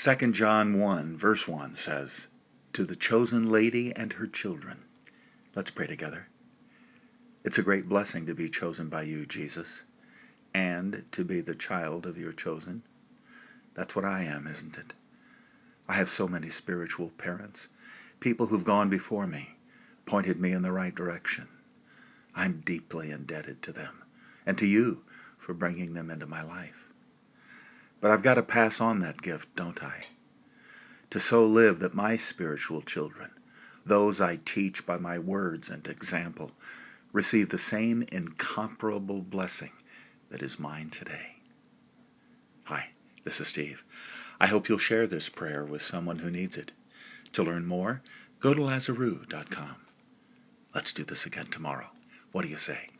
2 John 1, verse 1 says, "To the chosen lady and her children." Let's pray together. It's a great blessing to be chosen by you, Jesus, and to be the child of your chosen. That's what I am, isn't it? I have so many spiritual parents, people who've gone before me, pointed me in the right direction. I'm deeply indebted to them, and to you for bringing them into my life. But I've got to pass on that gift, don't I? To so live that my spiritual children, those I teach by my words and example, receive the same incomparable blessing that is mine today. Hi, this is Steve. I hope you'll share this prayer with someone who needs it. To learn more, go to Lazaroo.com. Let's do this again tomorrow. What do you say?